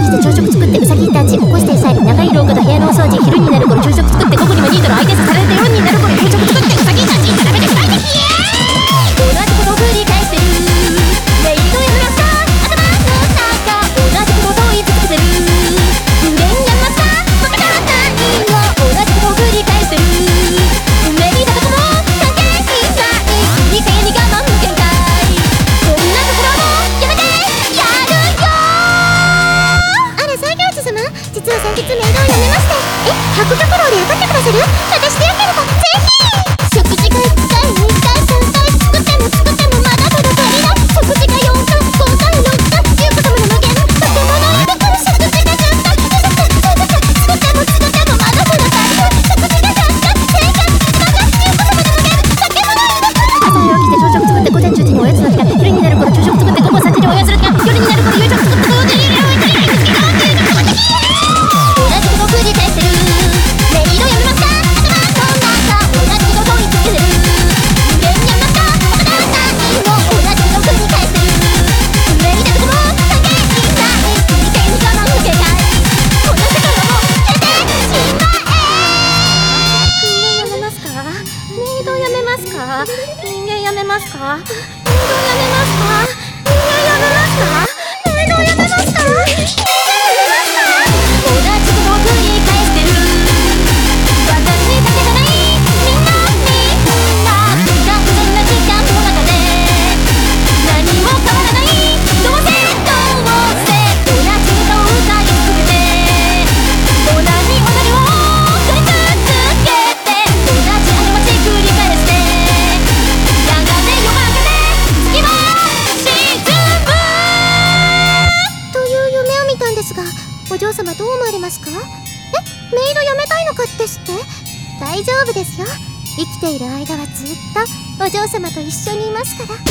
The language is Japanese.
して朝食作ってウサギたち起こしてさえ長い廊下と部屋のお掃除昼になる頃朝食作って午後にはニートの相手さされて夜になる頃朝食作ってウサギたち並べて最適同じことを繰り返してるメイドやムラスカ頭の中同じことを言い続けてる無限やマスカわからないの同じことを繰り返してる運命だとかも関係ないいい加減に我慢の限界こんなところもやめてやるよあら作業地様実は先日メイドを辞めまして白玉楼で雇ってくださる私でよければぜひ食事が1回2回3回作ってもまだまだ足りない食事が4回5回6回いうことも無限とてもないだから食事が10回作ってもまだまだ足りない食事が100回1000回1万回いうことも無限とてもないだから朝早起きて朝食作って午前10時におやつの時間昼になる頃朝食作って午後3時におやつの時間夜になる頃夕食作って午後2時に同じことを繰り返してるメイドやめますか頭の中同じことを言い続けてる無限やめますかわからないの同じことを繰り返してるメイドとこも関係ないいい加減に我慢の限界この世界はもう出てしまえ人間やめますかメイドやめますか人間やめますかメイドやめますか人間やめますかメイドやめますか人間やめますか同じことを繰り返してる私だけじゃないみんな不完全な時間の中で何も変わらないどうせ同じ歌を歌い続けて同じ踊りを繰り続けて同じ過ち繰り返してやがて夜明けで月は沈むという夢を見たんですがお嬢様どう思われますか？メイド辞めたいのかですって？大丈夫ですよ。生きている間はずっとお嬢様と一緒にいますから。